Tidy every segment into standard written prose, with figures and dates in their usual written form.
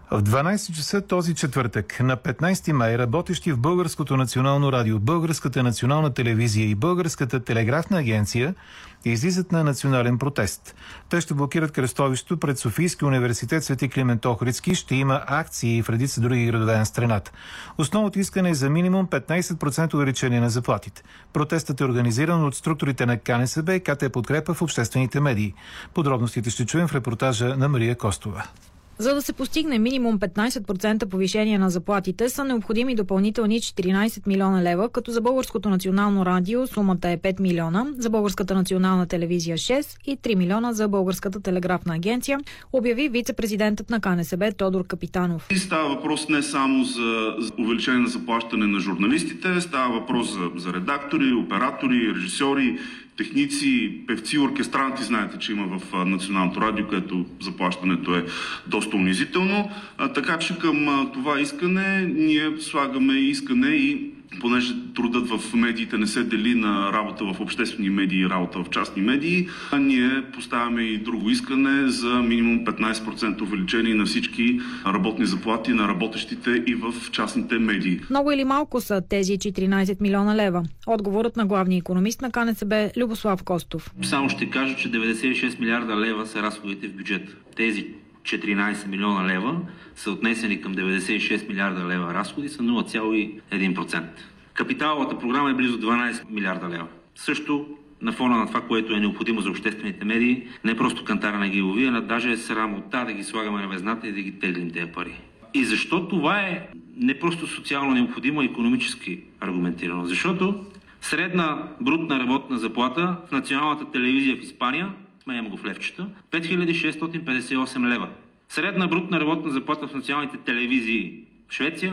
В 12 часа този четвъртък, на 15 май, работещи в Българското национално радио, Българската национална телевизия и Българската телеграфна агенция излизат на национален протест. Те ще блокират кръстовището пред Софийския университет Свети Климент Охридски. Ще има акции в редица други градове на страната. Основното искане е за минимум 15% увеличение на заплатите. Протестът е организиран от структурите на КНСБ и КТ Подкрепа в обществените медии. Подробностите ще чуем в репортажа на Мария Костова. За да се постигне минимум 15% повишение на заплатите, са необходими допълнителни 14 милиона лева, като за Българското национално радио сумата е 5 милиона, за Българската национална телевизия 6 и 3 милиона за Българската телеграфна агенция, обяви вице-президентът на КНСБ Тодор Капитанов. И става въпрос не само за увеличение на заплащане на журналистите, става въпрос за редактори, оператори, режисьори, техници, певци, оркестранти. Знаете, че има в Националното радио, където заплащането е доста унизително. Така че към това искане ние слагаме искане и понеже трудът в медиите не се дели на работа в обществени медии и работа в частни медии, ние поставяме и друго искане за минимум 15% увеличение на всички работни заплати на работещите и в частните медии. Много или малко са тези 14 милиона лева? Отговорът на главния икономист на КНСБ Любослав Костов. Само ще кажа, че 96 милиарда лева са разходите в бюджета. Тези 14 милиона лева са отнесени към 96 милиарда лева разходи, са 0,1%. Капиталовата програма е близо 12 милиарда лева. Също на фона на това, което е необходимо за обществените медии, не е просто кантара на гиловия, а даже е срамота да ги слагаме на везната и да ги теглим тези пари. И защо това е не просто социално необходимо, а икономически аргументирано? Защото средна брутна работна заплата в националната телевизия в Испания, сменям го в левчета, 5658 лева. Средна брутна работна заплата в националните телевизии в Швеция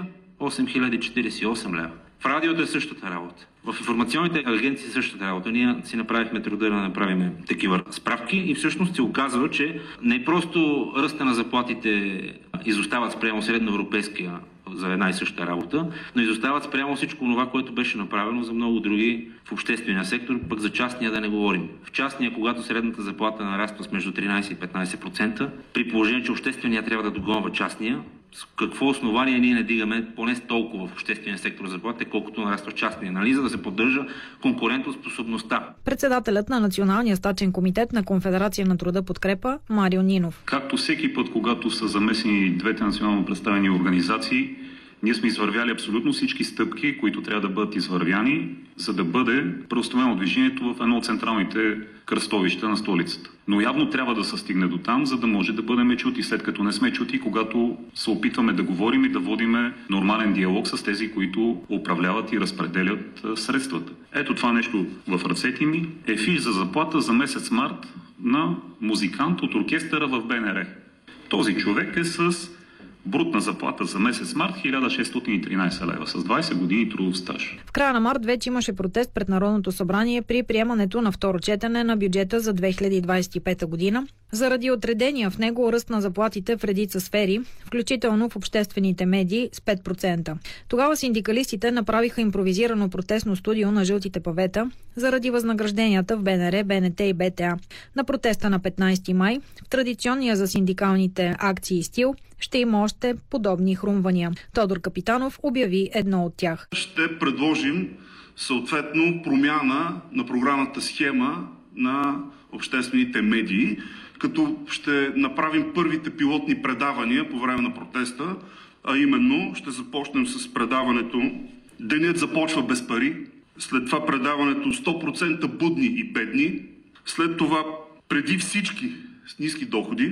8048 лева. В радиото е същата работа. В информационните агенции е същата работа. Ние си направихме труда да направим такива справки и всъщност се оказва, че не просто ръста на заплатите изостават спрямо средноевропейския за една и съща работа, но изостават спрямо всичко това, което беше направено за много други в обществения сектор, пък за частния да не говорим. В частния, когато средната заплата нараства с между 13 и 15%, при положение, че обществения трябва да догонва частния, с какво основание ние не дигаме поне толкова в обществения сектор заплата, колкото нараства в частния, нали, за да се поддържа конкурентоспособността. Председателят на Националния стачен комитет на Конфедерация на труда Подкрепа Марио Нинов. Както всеки път, когато са замесени двете национално представени организации, ние сме извървяли абсолютно всички стъпки, които трябва да бъдат извървяни, за да бъде преустановено движението в едно от централните кръстовища на столицата. Но явно трябва да се стигне до там, за да може да бъдем чути, след като не сме чути, когато се опитваме да говорим и да водиме нормален диалог с тези, които управляват и разпределят средствата. Ето това нещо в ръцете ми е фиш за заплата за месец март на музикант от оркестъра в БНР. Този човек е с брутна заплата за месец март 1613 лева с 20 години трудов стаж. В края на март вече имаше протест пред Народното събрание при приемането на второ четене на бюджета за 2025 година, заради отредения в него ръст на заплатите в редица сфери, включително в обществените медии с 5%. Тогава синдикалистите направиха импровизирано протестно студио на жълтите павета заради възнагражденията в БНР, БНТ и БТА. На протеста на 15 май, в традиционния за синдикалните акции стил, ще има още подобни хрумвания. Тодор Капитанов обяви едно от тях. Ще предложим съответно промяна на програмната схема на обществените медии, като ще направим първите пилотни предавания по време на протеста, а именно ще започнем с предаването "Денят започва без пари", след това предаването "100% будни и бедни", след това "Преди всички с ниски доходи",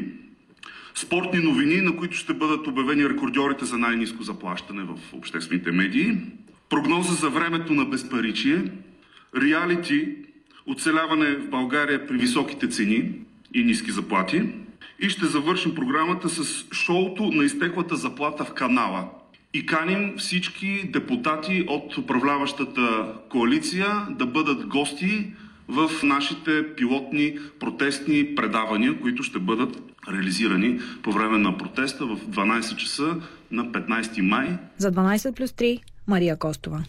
спортни новини, на които ще бъдат обявени рекордьорите за най-ниско заплащане в обществените медии, прогноза за времето на безпаричие, реалити, оцеляване в България при високите цени и ниски заплати, и ще завършим програмата с шоуто на изтеклата заплата в канала. И каним всички депутати от управляващата коалиция да бъдат гости в нашите пилотни протестни предавания, които ще бъдат реализирани по време на протеста в 12 часа на 15 май. За 12+3 Мария Костова.